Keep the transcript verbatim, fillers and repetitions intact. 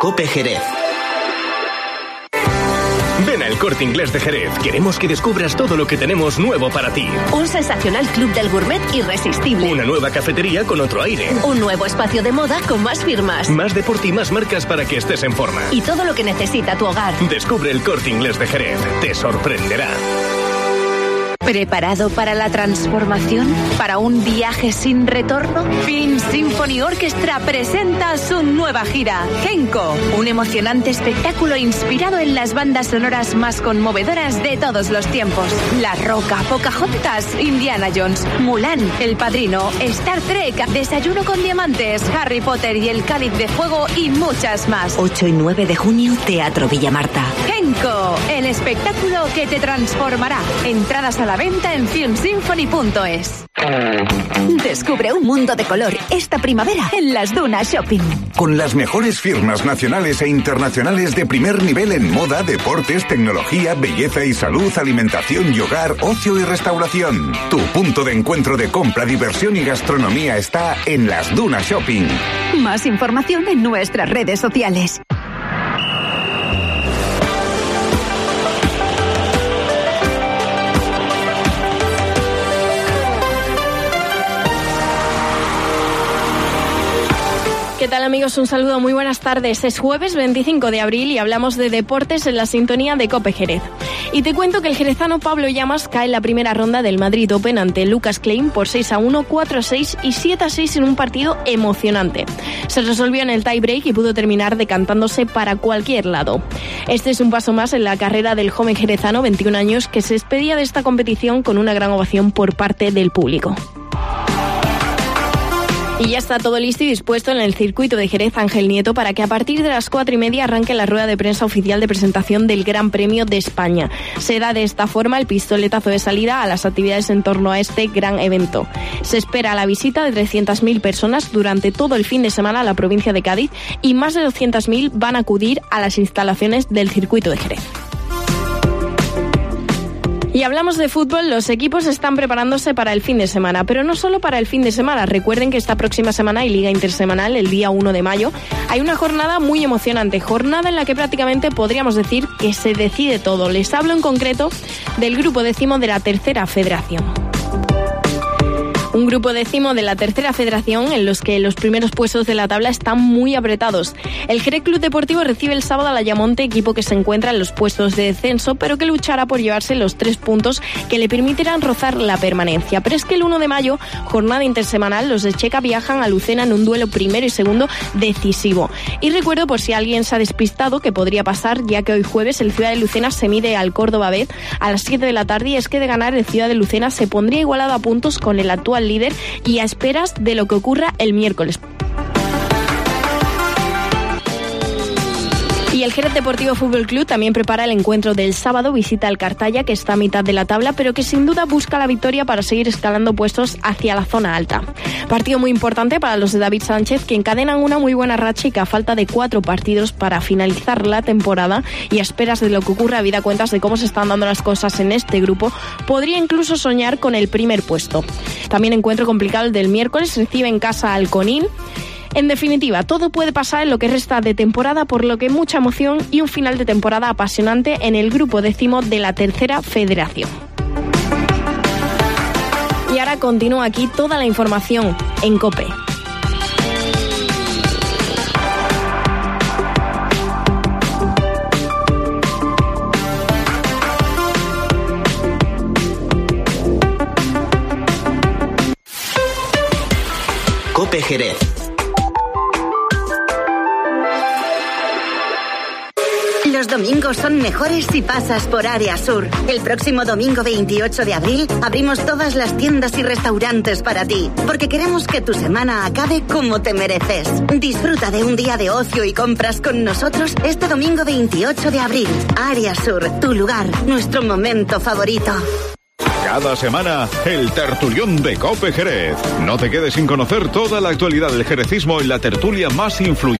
COPE Jerez. Ven al Corte Inglés de Jerez. Queremos que descubras todo lo que tenemos nuevo para ti. Un sensacional club del gourmet irresistible. Una nueva cafetería con otro aire. Un nuevo espacio de moda con más firmas. Más deporte y más marcas para que estés en forma. Y todo lo que necesita tu hogar. Descubre el Corte Inglés de Jerez. Te sorprenderá. ¿Preparado para la transformación? ¿Para un viaje sin retorno? Film Symphony Orchestra presenta su nueva gira, Genko, un emocionante espectáculo inspirado en las bandas sonoras más conmovedoras de todos los tiempos. La Roca, Pocahontas, Indiana Jones, Mulan, El Padrino, Star Trek, Desayuno con Diamantes, Harry Potter y el Cáliz de Fuego y muchas más. ocho y nueve de junio, Teatro Villa Marta. Genko, el espectáculo que te transformará. Entradas a la venta en film symphony punto es. Descubre un mundo de color esta primavera en Las Dunas Shopping. Con las mejores firmas nacionales e internacionales de primer nivel en moda, deportes, tecnología, belleza y salud, alimentación y hogar, ocio y restauración. Tu punto de encuentro de compra, diversión y gastronomía está en Las Dunas Shopping. Más información en nuestras redes sociales. ¿Qué tal, amigos? Un saludo, muy buenas tardes. Es jueves veinticinco de abril y hablamos de deportes en la sintonía de COPE Jerez. Y te cuento que el jerezano Pablo Llamas cae en la primera ronda del Madrid Open ante Lucas Klein por seis a uno, cuatro a seis y siete a seis en un partido emocionante. Se resolvió en el tie break y pudo terminar decantándose para cualquier lado. Este es un paso más en la carrera del joven jerezano, veintiún años, que se despedía de esta competición con una gran ovación por parte del público. Y ya está todo listo y dispuesto en el circuito de Jerez Ángel Nieto para que a partir de las cuatro y media arranque la rueda de prensa oficial de presentación del Gran Premio de España. Se da de esta forma el pistoletazo de salida a las actividades en torno a este gran evento. Se espera la visita de trescientas mil personas durante todo el fin de semana a la provincia de Cádiz y más de doscientas mil van a acudir a las instalaciones del circuito de Jerez. Y hablamos de fútbol, los equipos están preparándose para el fin de semana, pero no solo para el fin de semana. Recuerden que esta próxima semana hay Liga Intersemanal, el día uno de mayo. Hay una jornada muy emocionante, jornada en la que prácticamente podríamos decir que se decide todo. Les hablo en concreto del grupo décimo de la tercera federación. Un grupo décimo de la tercera federación en los que los primeros puestos de la tabla están muy apretados. El Jerez Club Deportivo recibe el sábado al Ayamonte, equipo que se encuentra en los puestos de descenso, pero que luchará por llevarse los tres puntos que le permitirán rozar la permanencia. Pero es que el uno de mayo, jornada intersemanal, los de Checa viajan a Lucena en un duelo primero y segundo decisivo. Y recuerdo, por si alguien se ha despistado, que podría pasar, ya que hoy jueves el Ciudad de Lucena se mide al Córdoba B a las siete de la tarde, y es que de ganar el Ciudad de Lucena se pondría igualado a puntos con el actual líder y a esperas de lo que ocurra el miércoles. Y el Jerez Deportivo Fútbol Club también prepara el encuentro del sábado, visita al Cartaya, que está a mitad de la tabla, pero que sin duda busca la victoria para seguir escalando puestos hacia la zona alta. Partido muy importante para los de David Sánchez, que encadenan una muy buena racha y que a falta de cuatro partidos para finalizar la temporada y a esperas de lo que ocurra, habida cuentas de cómo se están dando las cosas en este grupo, podría incluso soñar con el primer puesto. También encuentro complicado el del miércoles, recibe en casa al Conil. En definitiva, todo puede pasar en lo que resta de temporada, por lo que mucha emoción y un final de temporada apasionante en el grupo décimo de la tercera federación. Y ahora continúa aquí toda la información en COPE. COPE Jerez. Los domingos son mejores si pasas por Área Sur. El próximo domingo veintiocho de abril abrimos todas las tiendas y restaurantes para ti, porque queremos que tu semana acabe como te mereces. Disfruta de un día de ocio y compras con nosotros este domingo veintiocho de abril. Área Sur, tu lugar, nuestro momento favorito. Cada semana, el tertulión de COPE Jerez. No te quedes sin conocer toda la actualidad del jerecismo en la tertulia más influyente.